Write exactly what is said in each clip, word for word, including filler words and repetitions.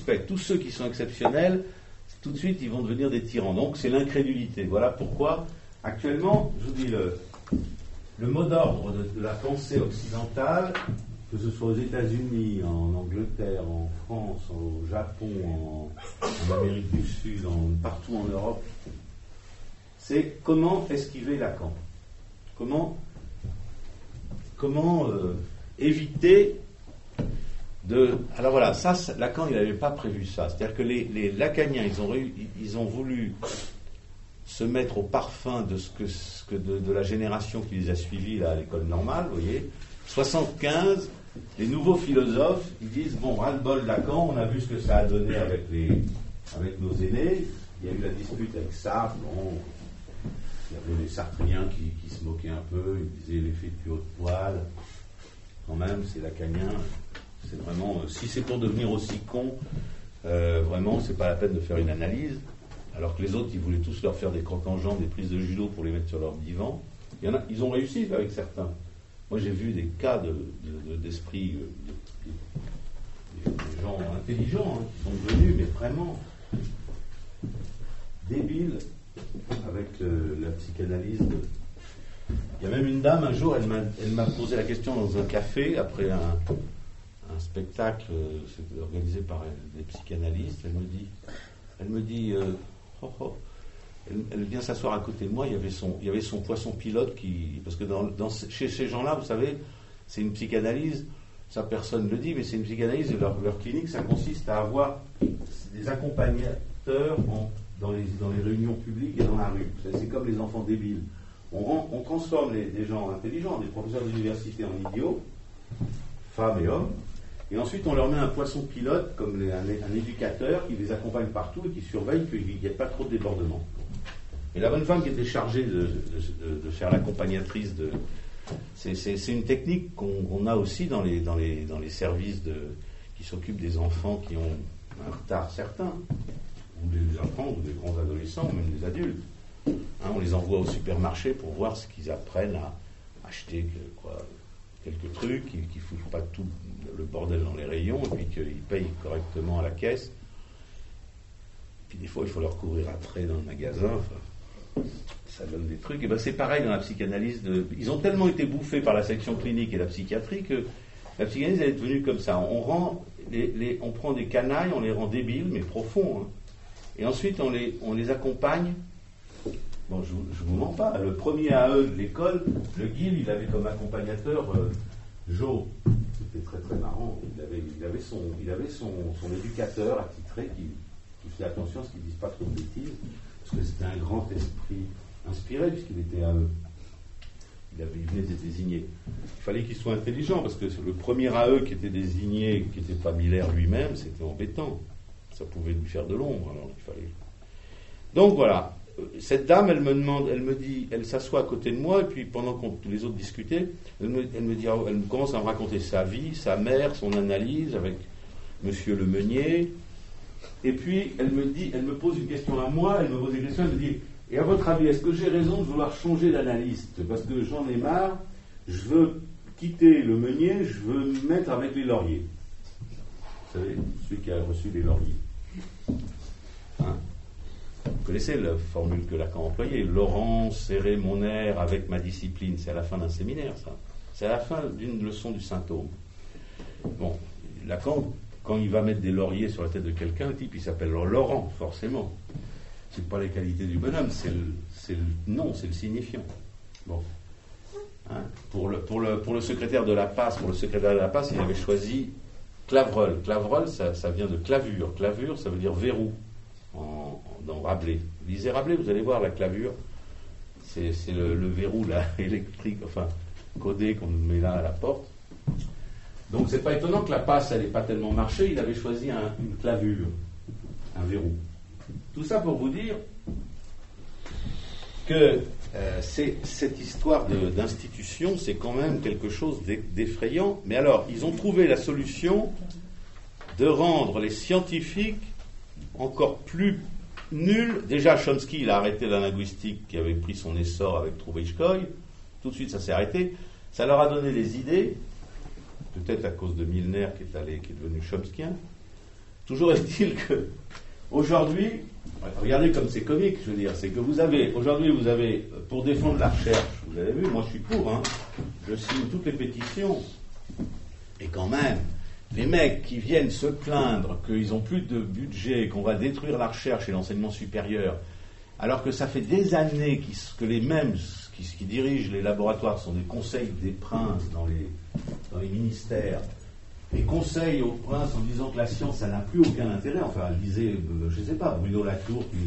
suspects. Tous ceux qui sont exceptionnels, tout de suite, ils vont devenir des tyrans. Donc, c'est l'incrédulité. Voilà pourquoi, actuellement, je vous dis, le, le mot d'ordre de, de la pensée occidentale, que ce soit aux États-Unis, en Angleterre, en France, au Japon, en, en Amérique du Sud, en, partout en Europe, c'est comment esquiver Lacan. Comment, comment euh, éviter de... Alors voilà, ça, Lacan, il n'avait pas prévu ça. C'est-à-dire que les, les Lacaniens, ils ont, ils ont voulu se mettre au parfum de, ce que, ce que de, de la génération qui les a suivis là, à l'école normale, vous voyez. soixante-quinze, les nouveaux philosophes, ils disent, bon, ras-le-bol Lacan, on a vu ce que ça a donné avec, les, avec nos aînés. Il y a eu la dispute avec Sartre, bon... Il y avait les sartriens qui, qui se moquaient un peu, ils disaient l'effet de haut de poil. Quand même, c'est lacanien. C'est vraiment, euh, si c'est pour devenir aussi con, euh, vraiment, c'est pas la peine de faire une analyse. Alors que les autres, ils voulaient tous leur faire des crocs en jambes, des prises de judo pour les mettre sur leur divan. Il y en a, ils ont réussi avec certains. Moi, j'ai vu des cas de, de, de, d'esprit, euh, de, de, de gens intelligents hein, qui sont devenus, mais vraiment débiles. Avec euh, la psychanalyse. De... Il y a même une dame, un jour, elle m'a, elle m'a posé la question dans un café, après un, un spectacle euh, organisé par des psychanalystes. Elle me dit, elle me dit euh, oh, oh. Elle, elle vient s'asseoir à côté de moi, il y avait son, il y avait son poisson pilote qui... Parce que dans, dans, chez ces gens-là, vous savez, c'est une psychanalyse, ça personne ne le dit, mais c'est une psychanalyse, et leur, leur clinique, ça consiste à avoir des accompagnateurs en... Dans les, dans les réunions publiques et dans la rue. C'est, c'est comme les enfants débiles. On, rend, on transforme les, des gens intelligents, des professeurs d'université en idiots, femmes et hommes, et ensuite on leur met un poisson pilote, comme les, un, un éducateur qui les accompagne partout et qui surveille qu'il n'y ait pas trop de débordement. Et la bonne femme qui était chargée de, de, de, de faire l'accompagnatrice, de, c'est, c'est, c'est une technique qu'on, qu'on a aussi dans les, dans les, dans les services de, qui s'occupent des enfants qui ont un retard certain. Ou des enfants, ou des grands adolescents, ou même des adultes. Hein, on les envoie au supermarché pour voir ce qu'ils apprennent à acheter quoi, quelques trucs, qu'ils ne foutent pas tout le bordel dans les rayons, et puis qu'ils payent correctement à la caisse. Puis des fois, il faut leur courir après dans le magasin. Enfin, ça donne des trucs. Et ben c'est pareil dans la psychanalyse. De... Ils ont tellement été bouffés par la section clinique et la psychiatrie que la psychanalyse elle est devenue comme ça. On, rend les, les, on prend des canailles, on les rend débiles, mais profonds, hein. Et ensuite, on les, on les accompagne. Bon, je ne vous mens pas. Le premier A E de l'école, le Guil, il avait comme accompagnateur euh, Jo. C'était très très marrant. Il avait, il avait, son, il avait son, son éducateur attitré qui, qui faisait attention à ce qu'il ne dise pas trop de bêtises, parce que c'était un grand esprit inspiré, puisqu'il était A E. Il, avait, il venait d'être désigné. Il fallait qu'il soit intelligent, parce que le premier A E qui était désigné, qui n'était pas Miller lui-même, c'était embêtant. Ça pouvait lui faire de l'ombre, alors il fallait. Donc voilà, cette dame, elle me demande, elle me dit, elle s'assoit à côté de moi, et puis pendant que tous les autres discutaient, elle me, elle me dit, elle commence à me raconter sa vie, sa mère, son analyse avec Monsieur le Meunier, et puis elle me dit, elle me pose une question à moi, elle me pose une question, elle me dit, et à votre avis, est-ce que j'ai raison de vouloir changer d'analyste, parce que j'en ai marre, je veux quitter le Meunier, je veux me mettre avec les Lauriers. Vous savez, celui qui a reçu les Lauriers. Hein? Vous connaissez la formule que Lacan employait, Laurent serrer mon air avec ma discipline, c'est à la fin d'un séminaire, ça. C'est à la fin d'une leçon du Saint-Thôme. Bon, Lacan, quand il va mettre des lauriers sur la tête de quelqu'un, le type il s'appelle Laurent, forcément. C'est pas les qualités du bonhomme, c'est le, c'est le nom, c'est le signifiant. Bon. Hein? Pour, le, pour, le, pour le secrétaire de la passe, pour le secrétaire de la passe, il avait choisi Clavreul. Clavreul, ça, ça vient de clavure. Clavure, ça veut dire verrou en, en, dans Rabelais. Lisez Rabelais, vous allez voir la clavure. C'est, c'est le, le verrou là, électrique, enfin codé qu'on met là à la porte. Donc c'est pas étonnant que la passe, elle n'ait pas tellement marché. Il avait choisi un, une clavure, un verrou. Tout ça pour vous dire que euh, c'est, cette histoire de, d'institution, c'est quand même quelque chose d'effrayant. Mais alors, ils ont trouvé la solution de rendre les scientifiques encore plus nuls. Déjà, Chomsky, il a arrêté la linguistique qui avait pris son essor avec Troubetchkoï. Tout de suite, ça s'est arrêté. Ça leur a donné des idées, peut-être à cause de Milner qui est, allé, qui est devenu chomskien. toujours est-il que aujourd'hui, regardez comme c'est comique, je veux dire, c'est que vous avez, aujourd'hui vous avez, pour défendre la recherche, vous avez vu, moi je suis pour, hein, je signe toutes les pétitions, et quand même, les mecs qui viennent se plaindre qu'ils n'ont plus de budget, qu'on va détruire la recherche et l'enseignement supérieur, alors que ça fait des années que les mêmes qui, qui dirigent les laboratoires sont des conseils des princes dans les, dans les ministères, et conseillent aux princes en disant que la science, ça n'a plus aucun intérêt. Enfin, lisez, je ne sais pas, Bruno Latour qui,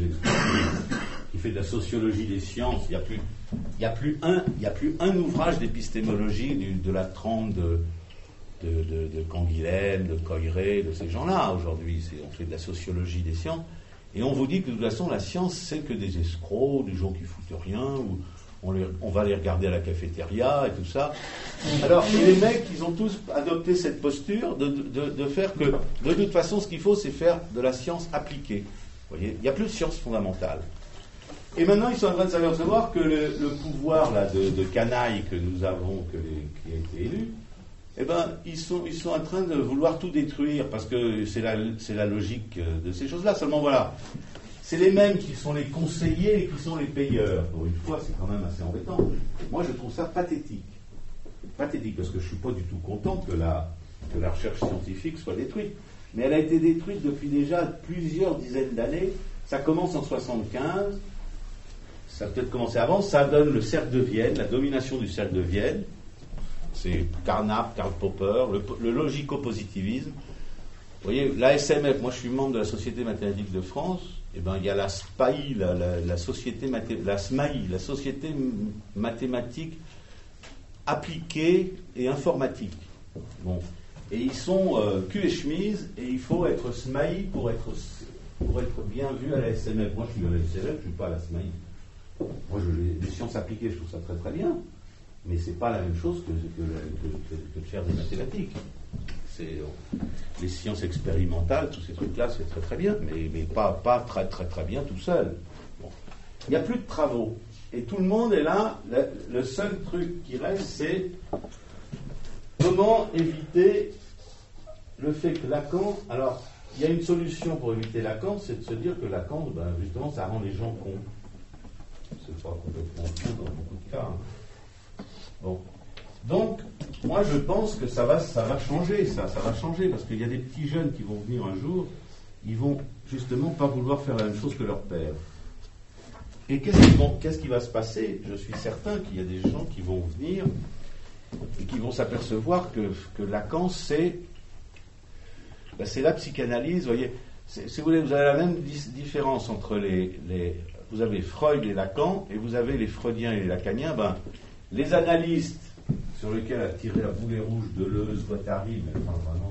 qui fait de la sociologie des sciences, il n'y a plus, il y a plus un, il y a plus un ouvrage d'épistémologie du, de la trempe de De, de, de Canguilhem, de Coiré, de ces gens-là aujourd'hui. C'est, on fait de la sociologie des sciences et on vous dit que de toute façon la science c'est que des escrocs, des gens qui foutent rien, ou on, les, on va les regarder à la cafétéria et tout ça. Alors et les mecs ils ont tous adopté cette posture de, de, de faire que de toute façon ce qu'il faut c'est faire de la science appliquée. Vous voyez, il n'y a plus de science fondamentale. Et maintenant ils sont en train de s'apercevoir que le, le pouvoir là, de, de canaille que nous avons, que les, qui a été élu, eh ben, ils sont, ils sont en train de vouloir tout détruire, parce que c'est la, c'est la logique de ces choses-là. Seulement, voilà, c'est les mêmes qui sont les conseillers et qui sont les payeurs. Pour une fois, c'est quand même assez embêtant. Moi, je trouve ça pathétique. Pathétique, parce que je ne suis pas du tout content que la, que la recherche scientifique soit détruite. Mais elle a été détruite depuis déjà plusieurs dizaines d'années. Ça commence en soixante-quinze, ça a peut-être commencé avant, ça donne le cercle de Vienne, la domination du cercle de Vienne. C'est Carnap, Karl Popper, le, le logico-positivisme. Vous voyez, la S M F, moi je suis membre de la Société mathématique de France, et ben il y a la S P A I, la, la, la société mathé, la S M A I, la Société mathématique appliquée et informatique. Bon. Et ils sont euh, cul et chemise, et il faut être S M A I pour être, pour être bien vu à la S M F. Moi je suis à la S M F, je ne suis pas à la S M A I. Moi je, les, les sciences appliquées, je trouve ça très très bien. Mais ce n'est pas la même chose que, que, que, que, que de faire des mathématiques. C'est, euh, les sciences expérimentales, tous ces trucs-là, c'est très très bien, mais, mais pas, pas très très très bien tout seul. Bon. Il n'y a plus de travaux. Et tout le monde est là. Le, le seul truc qui reste, c'est comment éviter le fait que Lacan... Alors, il y a une solution pour éviter Lacan, c'est de se dire que Lacan, ben, justement, ça rend les gens cons. C'est pas complètement fou dans beaucoup de cas. Hein. Bon. Donc, moi je pense que ça va, ça va changer, ça, ça va changer, parce qu'il y a des petits jeunes qui vont venir un jour, ils vont justement pas vouloir faire la même chose que leur père. Et qu'est-ce qui, vont, qu'est-ce qui va se passer ? Je suis certain qu'il y a des gens qui vont venir et qui vont s'apercevoir que, que Lacan, c'est, ben, c'est la psychanalyse, vous voyez, c'est, si vous voulez, vous avez la même dis- différence entre les, les... Vous avez Freud et Lacan, et vous avez les Freudiens et les Lacaniens, ben, les analystes sur lesquels a tiré la boulet rouge Deleuze, Guattari, mais enfin vraiment,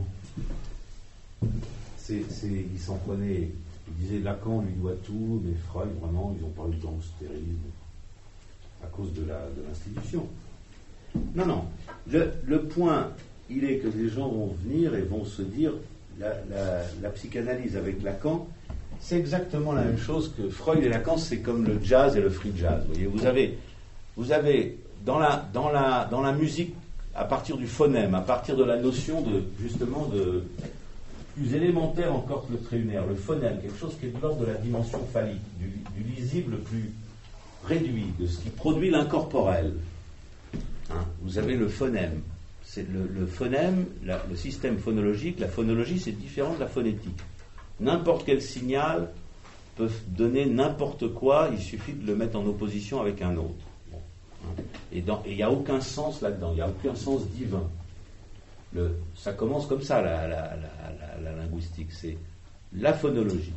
c'est, c'est, ils s'en prenaient, ils disaient Lacan lui doit tout, mais Freud vraiment, ils ont parlé de gangstérisme à cause de, la, de l'institution. Non, non, le, le point, il est que les gens vont venir et vont se dire la, la, la psychanalyse avec Lacan, c'est exactement la même chose que Freud et Lacan, c'est comme le jazz et le free jazz. Vous voyez, vous avez, vous avez Dans la, dans, la, dans la musique, à partir du phonème, à partir de la notion de, justement, de plus élémentaire encore que le trait lunaire, le phonème, quelque chose qui est de l'ordre de la dimension phallique, du, du lisible le plus réduit, de ce qui produit l'incorporel. Hein, vous avez le phonème. C'est le, le phonème, la, le système phonologique, la phonologie, c'est différent de la phonétique. N'importe quel signal peut donner n'importe quoi, il suffit de le mettre en opposition avec un autre. Et il n'y a aucun sens là-dedans, il n'y a aucun sens divin. Le, ça commence comme ça, la, la, la, la, la linguistique, c'est la phonologie.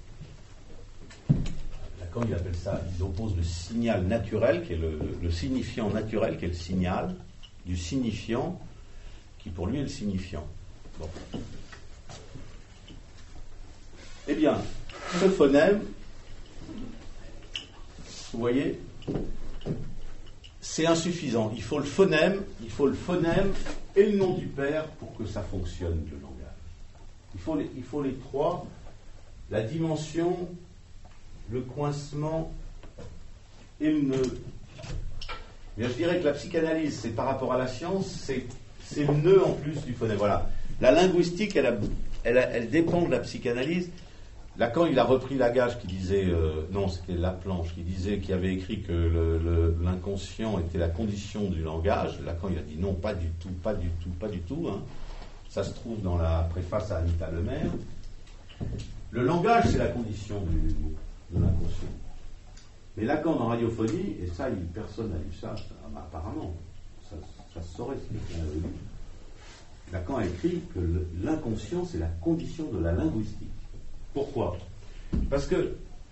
Lacan, il appelle ça, il oppose le signal naturel, qui est le, le, le signifiant naturel, qui est le signal, du signifiant, qui pour lui est le signifiant. Bon. Eh bien, ce phonème, vous voyez, c'est insuffisant. Il faut le phonème, il faut le phonème et le nom du père pour que ça fonctionne, le langage. Il faut les, il faut les trois, la dimension, le coincement et le nœud. Mais je dirais que la psychanalyse, c'est par rapport à la science, c'est, c'est le nœud en plus du phonème. Voilà. La linguistique, elle a, elle, elle dépend de la psychanalyse. Lacan, il a repris Lagage qui disait, euh, non, c'était Laplanche qui disait, qui avait écrit que le, le, l'inconscient était la condition du langage. Lacan, il a dit non, pas du tout, pas du tout, pas du tout. Hein. Ça se trouve dans la préface à Anita Lemaire. Le langage, c'est la condition du, de l'inconscient. Mais Lacan, dans Radiophonie, et ça, il, personne n'a lu ça, ça apparemment, ça, ça se saurait si quelqu'un avait lu. Lacan a écrit que le, l'inconscient, c'est la condition de la linguistique. Pourquoi ? Parce que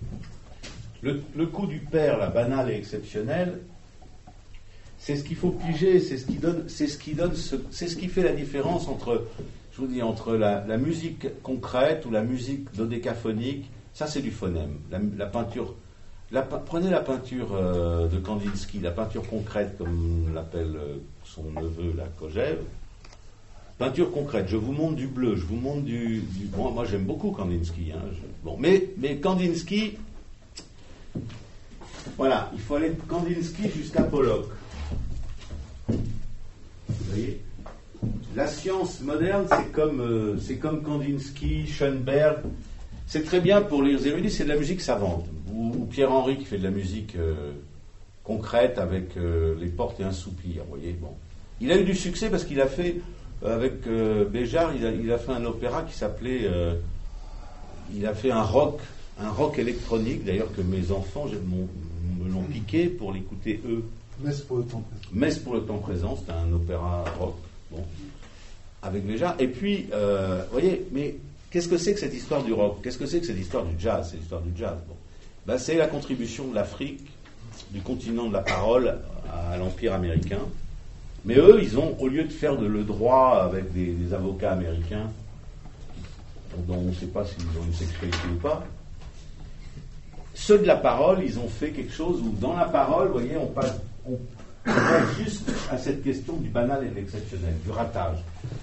le, le coup du père, la banale et exceptionnelle, c'est ce qu'il faut piger, c'est ce qui donne, c'est ce qui donne, ce, c'est ce qui fait la différence entre, je vous dis, entre la, la musique concrète ou la musique dodécaphonique. Ça, c'est du phonème. La, la peinture, la, prenez la peinture euh, de Kandinsky, la peinture concrète, comme l'appelle euh, son neveu, la Kojève. Peinture concrète, je vous montre du bleu, je vous montre du... du bon, moi j'aime beaucoup Kandinsky. Hein, je, bon, mais, mais Kandinsky, voilà, il faut aller de Kandinsky jusqu'à Pollock. Vous voyez ? La science moderne, c'est comme, euh, c'est comme Kandinsky, Schoenberg. C'est très bien pour les érudits, c'est de la musique savante. Ou, ou Pierre-Henry qui fait de la musique euh, concrète avec euh, les portes et un soupir. Vous voyez, bon. Il a eu du succès parce qu'il a fait... Avec euh, Béjart, il a, il a fait un opéra qui s'appelait... Euh, il a fait un rock, un rock électronique, d'ailleurs que mes enfants me l'ont piqué pour l'écouter eux. Messe pour le temps présent. Messe pour le temps présent, c'était un opéra rock, bon, avec Béjart. Et puis, euh, vous voyez, mais qu'est-ce que c'est que cette histoire du rock ? Qu'est-ce que c'est que cette histoire du jazz ? C'est l'histoire du jazz. Bon. Ben, c'est la contribution de l'Afrique, du continent de la parole à l'Empire américain. Mais eux, ils ont, au lieu de faire de le droit avec des, des avocats américains, dont on ne sait pas s'ils ont une sexualité ou pas, ceux de la parole, ils ont fait quelque chose où, dans la parole, vous voyez, on passe, on, on passe juste à cette question du banal et de l'exceptionnel, du ratage.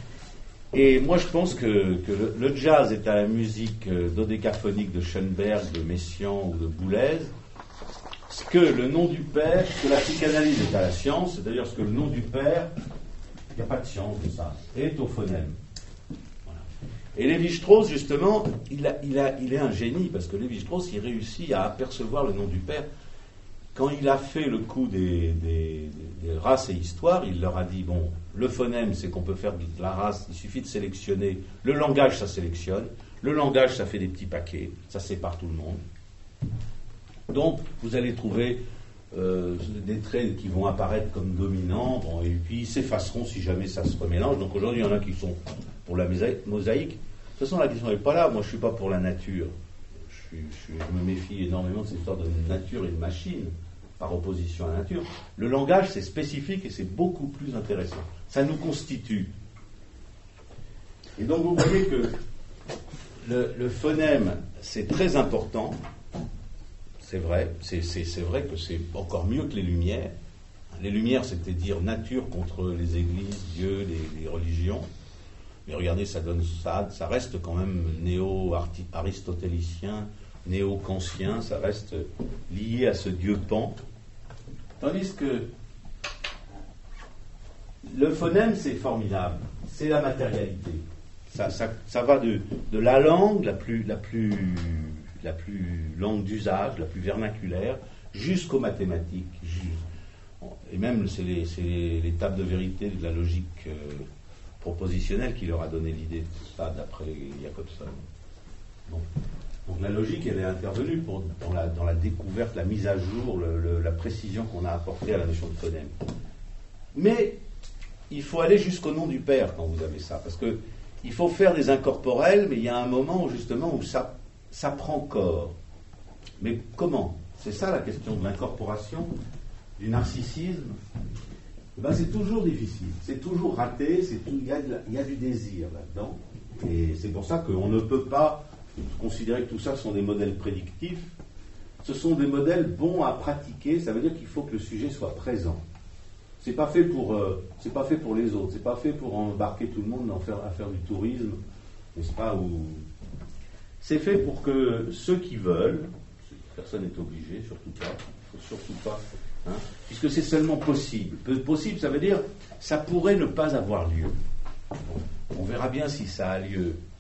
Et moi, je pense que, que le, le jazz est à la musique dodécaphonique de Schoenberg, de Messiaen ou de Boulez, ce que le nom du père, ce que la psychanalyse est à la science, c'est-à-dire ce que le nom du père, il n'y a pas de science de ça, est au phonème. Voilà. Et Lévi-Strauss, justement, il, a, il, a, il est un génie, parce que Lévi-Strauss, il réussit à apercevoir le nom du père. Quand il a fait le coup des, des, des races et histoires, il leur a dit, bon, le phonème, c'est qu'on peut faire de la race, il suffit de sélectionner. Le langage, ça sélectionne. Le langage, ça fait des petits paquets, ça sépare tout le monde. Donc, vous allez trouver euh, des traits qui vont apparaître comme dominants, bon, et puis ils s'effaceront si jamais ça se remélange. Donc aujourd'hui, il y en a qui sont pour la mosaïque. De toute façon, la question n'est pas là. Moi, je ne suis pas pour la nature. Je, suis, je, suis, je me méfie énormément de cette histoire de nature et de machine, par opposition à la nature. Le langage, c'est spécifique et c'est beaucoup plus intéressant. Ça nous constitue. Et donc, vous voyez que le, le phonème, c'est très important. C'est vrai, c'est, c'est, c'est vrai que c'est encore mieux que les Lumières. Les Lumières, c'était dire nature contre les églises, Dieu, les, les religions. Mais regardez, ça donne ça, ça reste quand même néo-aristotélicien, néo-kantien, ça reste lié à ce Dieu Pan. Tandis que le phonème, c'est formidable, c'est la matérialité. Ça, ça, ça va de, de la langue la plus, la plus la plus langue d'usage, la plus vernaculaire, jusqu'aux mathématiques. Et même, c'est les, c'est les, les tables de vérité de la logique euh, propositionnelle qui leur a donné l'idée de ça, d'après Jacobson. Bon. Donc la logique, elle est intervenue pour, dans, la, dans la découverte, la mise à jour, le, le, la précision qu'on a apportée à la notion de phonème. Mais il faut aller jusqu'au nom du père quand vous avez ça, parce que il faut faire des incorporels, mais il y a un moment où, justement où ça ça prend corps. Mais comment ? C'est ça la question de l'incorporation, du narcissisme. Eh ben, c'est toujours difficile, c'est toujours raté, c'est tout, il, y a de la, il y a du désir là-dedans. Et c'est pour ça qu'on ne peut pas considérer que tout ça sont des modèles prédictifs. Ce sont des modèles bons à pratiquer, ça veut dire qu'il faut que le sujet soit présent. C'est pas fait pour, euh, c'est pas fait pour les autres, c'est pas fait pour embarquer tout le monde en faire, à faire du tourisme, n'est-ce pas, ou... C'est fait pour que ceux qui veulent, personne n'est obligé, surtout pas, il faut surtout pas, hein, puisque c'est seulement possible. Possible, ça veut dire, ça pourrait ne pas avoir lieu. On verra bien si ça a lieu.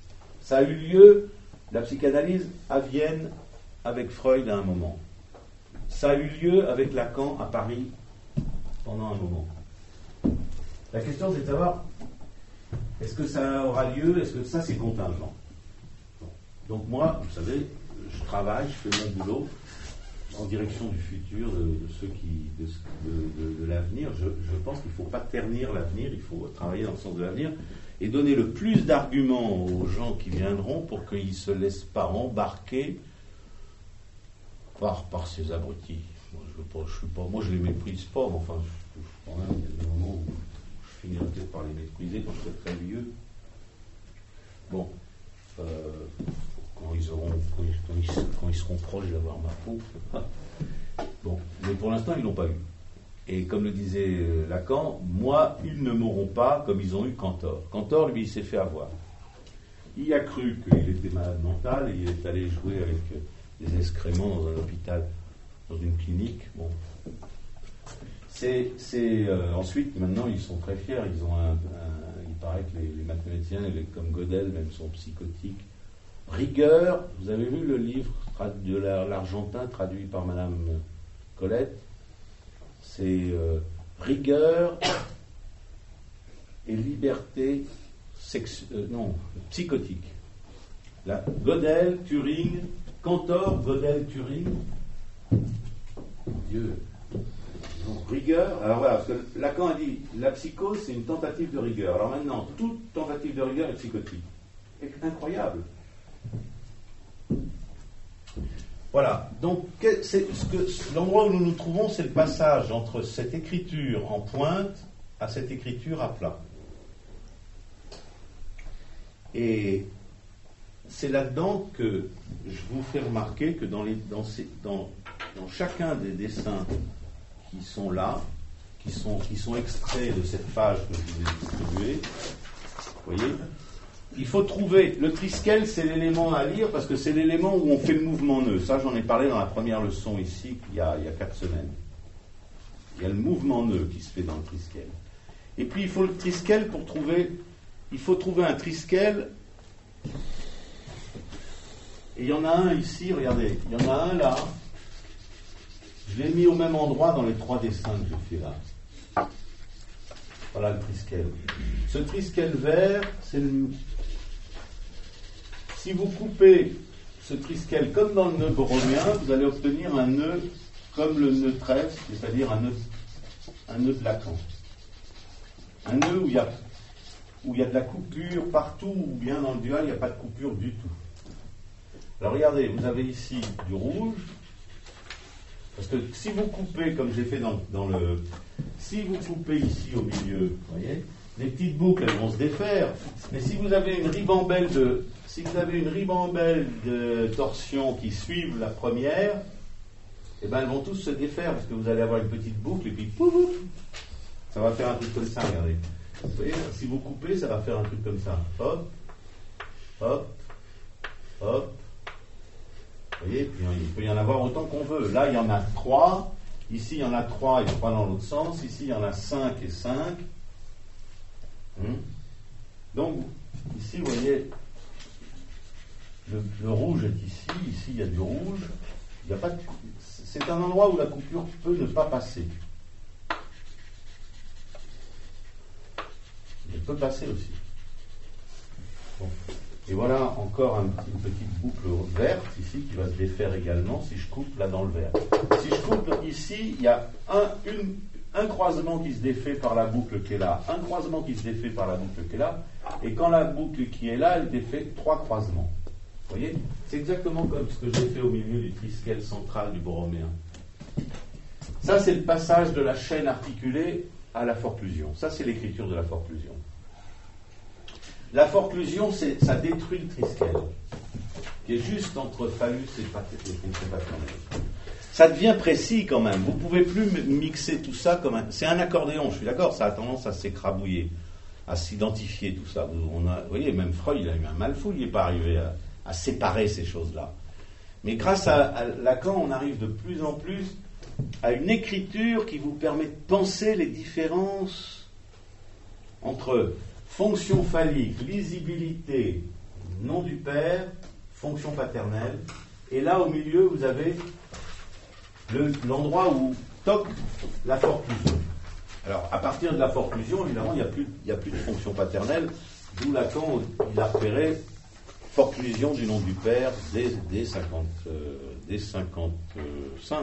Ça a eu lieu, la psychanalyse à Vienne avec Freud à un moment. Ça a eu lieu avec Lacan à Paris pendant un moment. La question c'est de savoir, est-ce que ça aura lieu, est-ce que ça c'est contingent? Donc moi, vous savez, je travaille, je fais mon boulot en direction du futur, de, de ceux qui, de, de, de, de l'avenir. Je, je pense qu'il ne faut pas ternir l'avenir, il faut travailler dans le sens de l'avenir et donner le plus d'arguments aux gens qui viendront pour qu'ils ne se laissent pas embarquer par, par ces abrutis. Moi je, veux pas, je suis pas, moi, je les méprise pas, mais enfin, je, je, quand même, il y a des moments où je finirai peut-être par les mépriser quand je serai très vieux. Bon. Euh, quand ils auront, quand ils, quand ils, quand ils seront proches d'avoir ma peau. Bon, mais pour l'instant, ils ne l'ont pas eu. Et comme le disait Lacan, moi, ils ne m'auront pas comme ils ont eu Cantor. Cantor, lui, il s'est fait avoir. Il a cru qu'il était malade mental et il est allé jouer avec des excréments dans un hôpital, dans une clinique. Bon. C'est, c'est, euh, ensuite, maintenant, ils sont très fiers. Ils ont un, un, il paraît que les, les mathématiciens, les, comme Gödel, même, sont psychotiques. Rigueur, vous avez lu le livre de l'Argentin traduit par Madame Colette, c'est euh, Rigueur et liberté sexu- euh, non, psychotique. La, Gödel, Turing, Cantor, Gödel, Turing. Mon Dieu. Non, rigueur, alors voilà, parce que Lacan a dit la psychose c'est une tentative de rigueur. Alors maintenant, toute tentative de rigueur est psychotique. C'est incroyable. Voilà, donc c'est ce que, l'endroit où nous nous trouvons, c'est le passage entre cette écriture en pointe à cette écriture à plat. Et c'est là-dedans que je vous fais remarquer que dans, les, dans, ces, dans, dans chacun des dessins qui sont là, qui sont, qui sont extraits de cette page que je vous ai distribuée, vous voyez, il faut trouver, le triskel c'est l'élément à lire parce que c'est l'élément où on fait le mouvement nœud. Ça j'en ai parlé dans la première leçon ici il y a, il y a quatre semaines. Il y a le mouvement nœud qui se fait dans le triskel. Et puis il faut le triskel pour trouver, il faut trouver un triskel. Et il y en a un ici, regardez, il y en a un là. Je l'ai mis au même endroit dans les trois dessins que j'ai fait là. Voilà le triskel. Ce triskel vert, c'est le... Si vous coupez ce triskel comme dans le nœud borromien, vous allez obtenir un nœud comme le nœud treize, c'est-à-dire un nœud, un nœud de Lacan. Un nœud où il y a, où il y a de la coupure partout, ou bien dans le dual, il n'y a pas de coupure du tout. Alors regardez, vous avez ici du rouge, parce que si vous coupez, comme j'ai fait dans, dans le... Si vous coupez ici au milieu, vous voyez, les petites boucles, elles vont se défaire. Mais si vous avez une ribambelle de... Si vous avez une ribambelle de torsions qui suivent la première, eh ben elles vont tous se défaire, parce que vous allez avoir une petite boucle, et puis pouf, ça va faire un truc comme ça, regardez. Vous voyez, si vous coupez, ça va faire un truc comme ça. Hop, hop, hop. Vous voyez, puis il peut y en avoir autant qu'on veut. Là, il y en a trois. Ici, il y en a trois et trois dans l'autre sens. Ici, il y en a cinq et cinq. Hum. Donc, ici, vous voyez, le, le rouge est ici. Ici, il y a du rouge. Il y a pas de, c'est un endroit où la coupure peut ne pas passer. Elle peut passer aussi. Bon. Et voilà encore un, une petite boucle verte ici qui va se défaire également si je coupe là dans le vert. Si je coupe ici, il y a un, une, un croisement qui se défait par la boucle qui est là, un croisement qui se défait par la boucle qui est là, et quand la boucle qui est là, elle défait trois croisements. Vous voyez? C'est exactement comme ce que j'ai fait au milieu du triskel central du borroméen. Ça, c'est le passage de la chaîne articulée à la forclusion. Ça, c'est l'écriture de la forclusion. La forclusion, c'est, ça détruit le triskel, qui est juste entre phallus et patronus. Ça devient précis quand même. Vous ne pouvez plus mixer tout ça comme un... C'est un accordéon, je suis d'accord, ça a tendance à s'écrabouiller, à s'identifier tout ça. On a, vous voyez, même Freud, il a eu un mal fou, il n'est pas arrivé à, à séparer ces choses-là. Mais grâce à, à Lacan, on arrive de plus en plus à une écriture qui vous permet de penser les différences entre fonction phallique, lisibilité, nom du père, fonction paternelle, et là au milieu vous avez le, l'endroit où toque la forclusion. Alors à partir de la forclusion, évidemment, il n'y a plus, il n'y a plus de fonction paternelle, d'où Lacan, il a repéré forclusion du nom du père dès, dès, cinquante, euh, dès cinquante-cinq.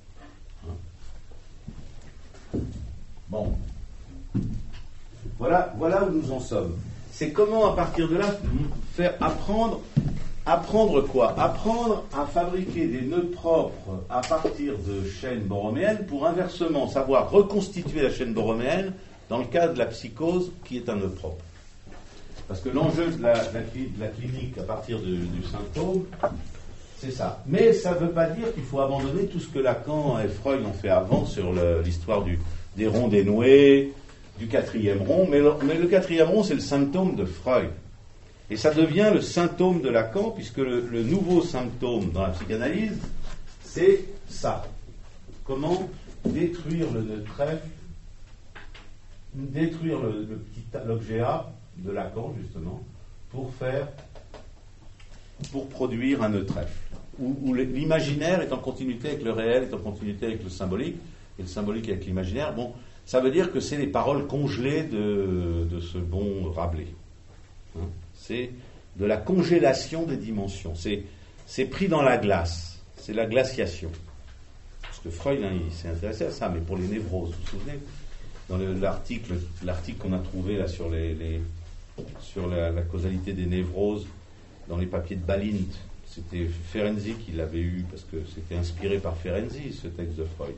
Hein. Bon. Voilà, voilà où nous en sommes. C'est comment, à partir de là, faire apprendre, apprendre quoi ? Apprendre à fabriquer des nœuds propres à partir de chaînes borroméennes pour inversement savoir reconstituer la chaîne borroméenne dans le cas de la psychose qui est un nœud propre. Parce que l'enjeu de la, de la, de la clinique à partir de, du symptôme, c'est ça. Mais ça ne veut pas dire qu'il faut abandonner tout ce que Lacan et Freud ont fait avant sur le, l'histoire du, des ronds dénoués, du quatrième rond. Mais le, mais le quatrième rond, c'est le symptôme de Freud. Et ça devient le symptôme de Lacan, puisque le, le nouveau symptôme dans la psychanalyse, c'est ça. Comment détruire le nœud trèfle, détruire le, le petit, l'objet A, de Lacan justement, pour faire, pour produire un nœud trèfle, où, où l'imaginaire est en continuité avec le réel, est en continuité avec le symbolique, et le symbolique avec l'imaginaire. Bon, ça veut dire que c'est les paroles congelées de, de ce bon Rabelais. Hein, c'est de la congélation des dimensions. C'est, c'est pris dans la glace. C'est la glaciation. Parce que Freud, hein, il s'est intéressé à ça, mais pour les névroses, vous vous souvenez ? Dans le, l'article, l'article qu'on a trouvé là sur les, les sur la, la causalité des névroses dans les papiers de Balint, c'était Ferenczi qui l'avait eu parce que c'était inspiré par Ferenczi ce texte de Freud.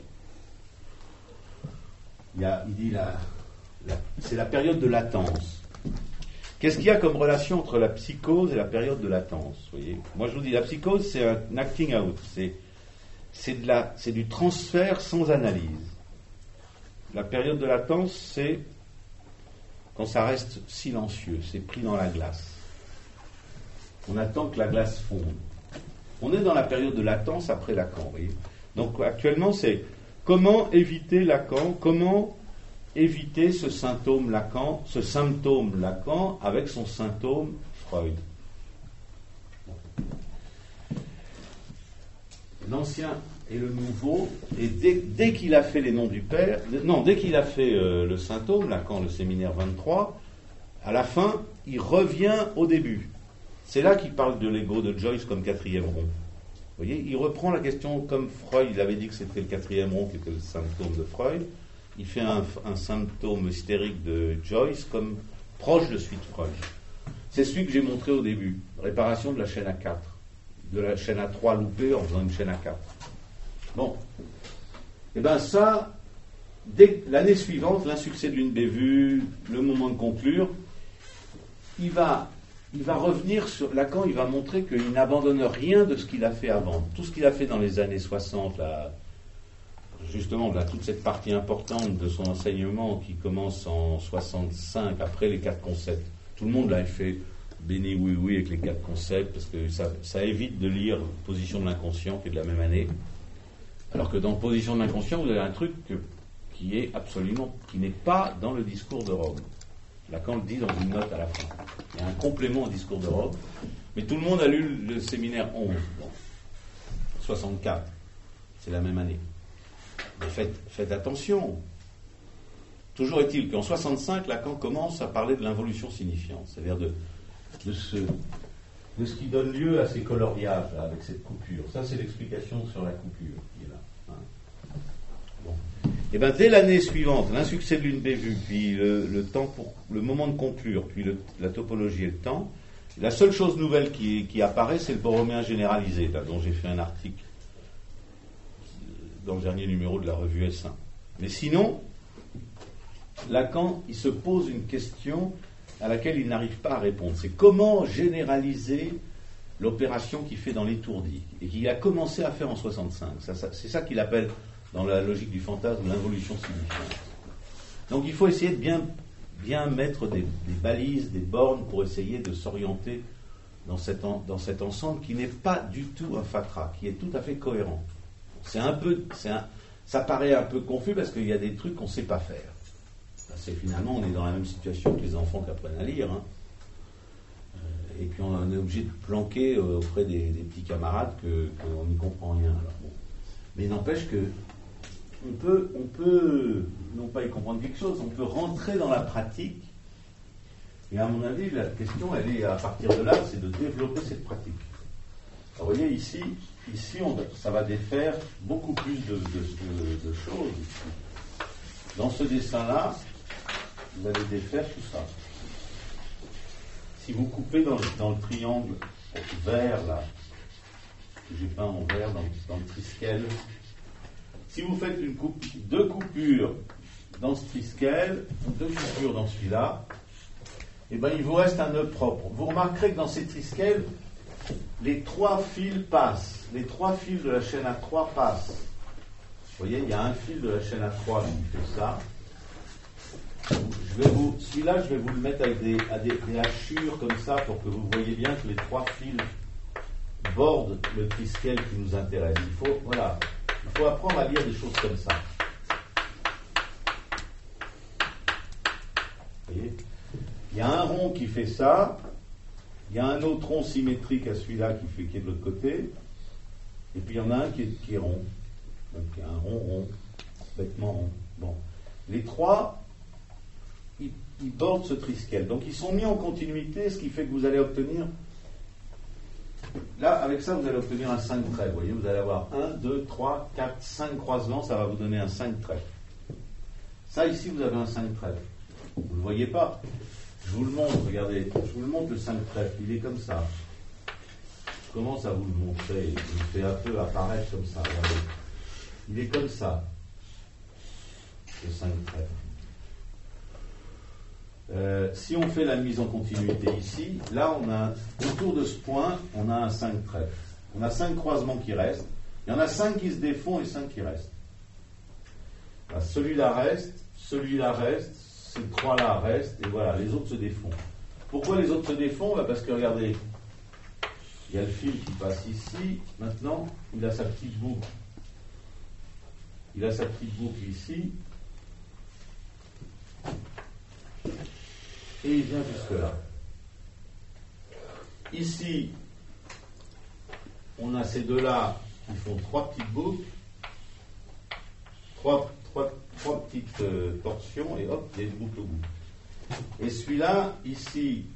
Il, y a, il dit la, la, c'est la période de latence. Qu'est-ce qu'il y a comme relation entre la psychose et la période de latence, voyez ? Moi je vous dis, la psychose c'est un acting out, c'est, c'est, de la, c'est du transfert sans analyse. La période de latence, c'est quand ça reste silencieux, c'est pris dans la glace. On attend que la glace fonde. On est dans la période de latence après Lacan, vous voyez. Donc actuellement, c'est comment éviter Lacan, comment éviter ce symptôme Lacan, ce symptôme Lacan avec son symptôme Freud. L'ancien et le nouveau, et dès, dès qu'il a fait les noms du père, non, dès qu'il a fait euh, le symptôme, Lacan, le séminaire vingt-trois, à la fin, il revient au début. C'est là qu'il parle de l'ego de Joyce comme quatrième rond. Vous voyez, il reprend la question comme Freud, il avait dit que c'était le quatrième rond qui était le symptôme de Freud, il fait un, un symptôme hystérique de Joyce comme proche de celui de Freud. C'est celui que j'ai montré au début, réparation de la chaîne A quatre, de la chaîne A trois loupée en faisant une chaîne A quatre. Bon, et bien ça, dès l'année suivante, l'insuccès d'une bévue, le moment de conclure, il va, il va revenir sur Lacan, il va montrer qu'il n'abandonne rien de ce qu'il a fait avant. Tout ce qu'il a fait dans les années soixante, là, justement, là, toute cette partie importante de son enseignement qui commence en soixante-cinq, après les quatre concepts. Tout le monde l'a fait béni oui oui avec les quatre concepts, parce que ça, ça évite de lire Position de l'inconscient, qui est de la même année. Alors que dans Position de l'inconscient, vous avez un truc que, qui est absolument, qui n'est pas dans le discours de Rome. Lacan le dit dans une note à la fin. Il y a un complément au discours de Rome, mais tout le monde a lu le séminaire onze, bon, soixante-quatre, c'est la même année. Mais faites, faites attention. Toujours est-il qu'en soixante-cinq, Lacan commence à parler de l'involution signifiante, c'est-à-dire de, de, ce, de ce qui donne lieu à ces coloriages, là, avec cette coupure. Ça, c'est l'explication sur la coupure qui est là. Hein. Bon. Et bien, dès l'année suivante, l'insuccès de l'une bévue, puis le, le temps pour le moment de conclure, puis le, la topologie et le temps, la seule chose nouvelle qui, qui apparaît, c'est le borroméen généralisé, là, dont j'ai fait un article dans le dernier numéro de la revue S un. Mais sinon, Lacan, il se pose une question à laquelle il n'arrive pas à répondre. C'est comment généraliser l'opération qu'il fait dans l'étourdi, et qu'il a commencé à faire en soixante-cinq. Ça, ça, c'est ça qu'il appelle, dans la logique du fantasme, l'involution signifiante. Donc il faut essayer de bien, bien mettre des, des balises, des bornes, pour essayer de s'orienter dans cet, en, dans cet ensemble qui n'est pas du tout un fatras, qui est tout à fait cohérent. C'est un peu, c'est un, ça paraît un peu confus parce qu'il y a des trucs qu'on ne sait pas faire. C'est finalement, on est dans la même situation que les enfants qui apprennent à lire. Hein. et puis on est obligé de planquer euh, auprès des, des petits camarades que, qu'on n'y comprend rien. Alors, bon. Mais n'empêche que on peut, on peut, non pas y comprendre quelque chose, on peut rentrer dans la pratique. Et à mon avis, la question, elle est à partir de là, c'est de développer cette pratique. Alors, vous voyez, ici, ici on, ça va défaire beaucoup plus de, de, de, de choses. Ici. Dans ce dessin-là, vous allez défaire tout ça. Si vous coupez dans le, dans le triangle vert, là, que j'ai peint en vert dans, dans le triskel, si vous faites une coupe, deux coupures dans ce triskel, deux coupures dans celui-là, et ben il vous reste un nœud propre. Vous remarquerez que dans ces triskels, les trois fils passent. Les trois fils de la chaîne A trois passent. Vous voyez, il y a un fil de la chaîne A trois qui fait ça. Je vais vous, celui-là, je vais vous le mettre avec des, à des, des hachures comme ça pour que vous voyez bien que les trois fils bordent le triskel qui nous intéresse. Il faut, voilà, il faut apprendre à lire des choses comme ça. Vous voyez ? Il y a un rond qui fait ça, il y a un autre rond symétrique à celui-là qui, fait, qui est de l'autre côté, et puis il y en a un qui est, qui est rond. Donc il y a un rond, rond, bêtement rond. Bon. Les trois, ils, ils bordent ce triskel. Donc ils sont mis en continuité, ce qui fait que vous allez obtenir, là avec ça vous allez obtenir un cinq traits. Vous voyez, vous allez avoir un, deux, trois, quatre, cinq croisements, ça va vous donner un cinq traits. Ça ici vous avez un cinq traits. Vous ne le voyez pas. Je vous le montre, regardez, je vous le montre le cinq trèfles, il est comme ça. Je commence à vous le montrer, je le fais un peu apparaître comme ça, regardez. Il est comme ça, le cinq trèfles. Euh, si on fait la mise en continuité ici, là on a, autour de ce point, on a un cinq trèfles. On a cinq croisements qui restent, il y en a cinq qui se défont et cinq qui restent. Là, celui-là reste, celui-là reste, ces trois-là restent, et voilà, les autres se défont. Pourquoi les autres se défont ? Bah parce que, regardez, il y a le fil qui passe ici, maintenant, il a sa petite boucle. Il a sa petite boucle ici, et il vient jusque-là. Ici, on a ces deux-là qui font trois petites boucles, trois Trois, trois petites euh, torsions et hop, il y a une boucle au bout. Et celui-là, ici,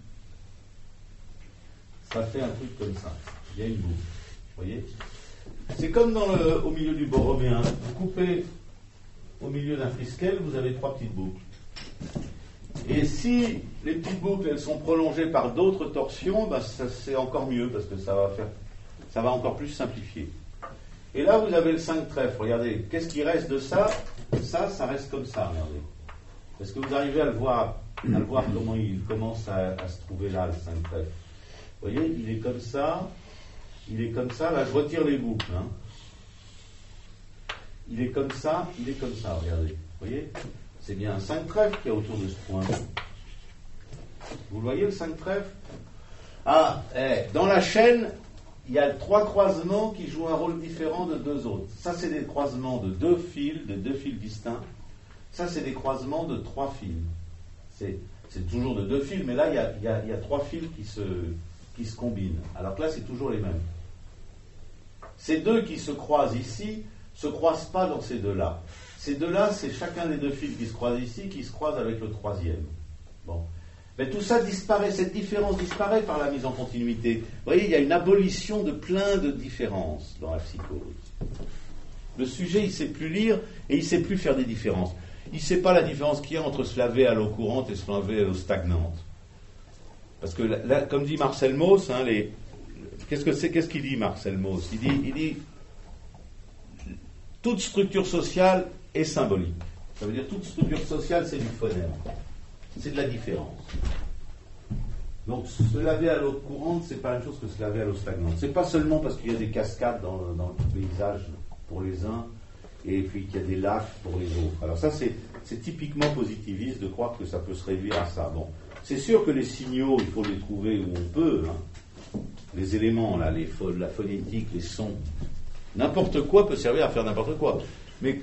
ça fait un truc comme ça. Il y a une boucle. Vous voyez ? C'est comme dans le, au milieu du borroméen. Vous coupez au milieu d'un triskel, vous avez trois petites boucles. Et si les petites boucles, elles sont prolongées par d'autres torsions, ben ça, c'est encore mieux parce que ça va faire, ça va encore plus simplifier. Et là, vous avez le cinq trèfles. Regardez, qu'est-ce qui reste de ça ? Ça, ça reste comme ça, regardez. Est-ce que vous arrivez à le voir, à le voir comment il commence à, à se trouver là, le cinq trèfles ? Vous voyez, il est comme ça, il est comme ça. Là, je retire les boucles. Hein. Il est comme ça, il est comme ça, regardez. Vous voyez ? C'est bien un cinq trèfles qui est autour de ce point. Vous le voyez, le cinq trèfles ? Ah, eh, dans la chaîne, il y a trois croisements qui jouent un rôle différent de deux autres. Ça, c'est des croisements de deux fils, de deux fils distincts. Ça, c'est des croisements de trois fils. C'est, c'est toujours de deux fils, mais là, il y a, il y a, il y a trois fils qui se, qui se combinent. Alors que là, c'est toujours les mêmes. Ces deux qui se croisent ici ne se croisent pas dans ces deux-là. Ces deux-là, c'est chacun des deux fils qui se croisent ici, qui se croisent avec le troisième. Bon. Mais tout ça disparaît, cette différence disparaît par la mise en continuité. Vous voyez, il y a une abolition de plein de différences dans la psychose. Le sujet, il ne sait plus lire et il ne sait plus faire des différences. Il ne sait pas la différence qu'il y a entre se laver à l'eau courante et se laver à l'eau stagnante. Parce que, là, comme dit Marcel Mauss, hein, les, qu'est-ce que c'est, qu'est-ce qu'il dit Marcel Mauss ? Il dit, il dit toute structure sociale est symbolique. Ça veut dire toute structure sociale, c'est du phonème. C'est de la différence. Donc, se laver à l'eau courante, c'est pas la même chose que se laver à l'eau stagnante. C'est pas seulement parce qu'il y a des cascades dans, dans le paysage pour les uns, et puis qu'il y a des lacs pour les autres. Alors ça, c'est, c'est typiquement positiviste de croire que ça peut se réduire à ça. Bon, c'est sûr que les signaux, il faut les trouver où on peut. Hein. Les éléments, là, les, la phonétique, les sons. N'importe quoi peut servir à faire n'importe quoi. Mais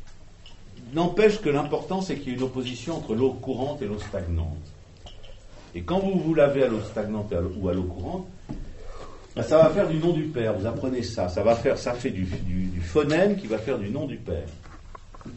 n'empêche que l'important, c'est qu'il y ait une opposition entre l'eau courante et l'eau stagnante. Et quand vous vous lavez à l'eau stagnante ou à l'eau courante, ben ça va faire du nom du Père. Vous apprenez ça. Ça va faire, ça fait du, du, du phonème qui va faire du nom du Père.